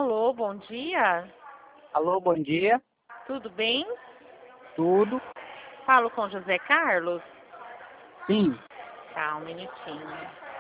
Alô, bom dia. Alô, bom dia. Tudo bem? Tudo? Falo com José Carlos? Sim. Tá, um minutinho.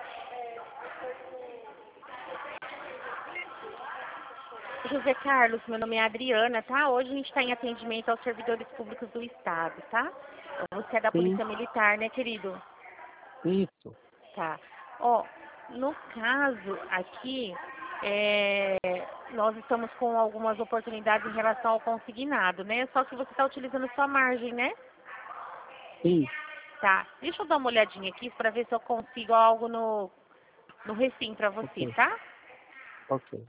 José Carlos, meu nome é Adriana, tá? Hoje a gente está em atendimento aos servidores públicos do Estado, tá? Você é da Sim. Polícia Militar, né, querido? Isso. Tá. Ó, no caso aqui, nós estamos com algumas oportunidades em relação ao consignado, né? Só que você está utilizando sua margem, né? Sim. Tá. Deixa eu dar uma olhadinha aqui para ver se eu consigo algo no Recim para você, Ok. tá? Ok.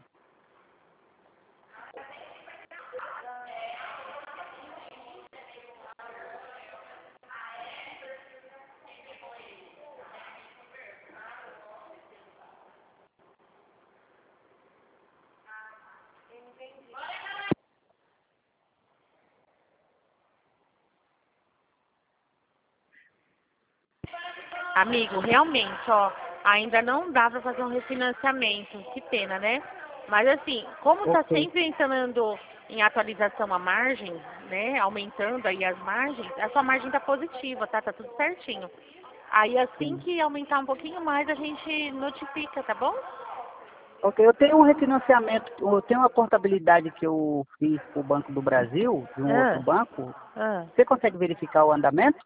Amigo, realmente, ó, ainda não dá para fazer um refinanciamento. Que pena, né? Mas assim, como está Ok. sempre entrando em atualização a margem, né? Aumentando aí as margens, a sua margem tá positiva, tá? Tá tudo certinho. Aí assim Sim. que aumentar um pouquinho mais, a gente notifica, tá bom? Ok, eu tenho um refinanciamento, eu tenho uma portabilidade que eu fiz para o Banco do Brasil, de um outro Ah, banco. ah. Você consegue verificar o andamento?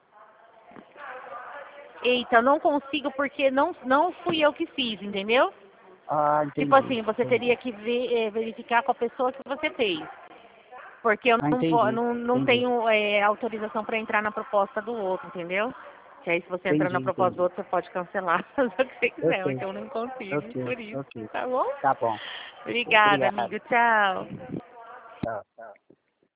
Eita, eu não consigo porque não fui eu que fiz, entendeu? Ah, Tipo entendi. assim, você teria Entendi. que verificar com a pessoa que você fez. Porque eu Ah, não, entendi. não Entendi. tenho autorização para entrar na proposta do outro, entendeu? Que aí se você entrar Entendi, na proposta do entendi. outro, você pode cancelar, fazer o que você Eu quiser. sei. Então eu não consigo, Ok, por isso, ok. tá bom? Tá bom. Ok, Obrigada, obrigado. amigo. Tchau.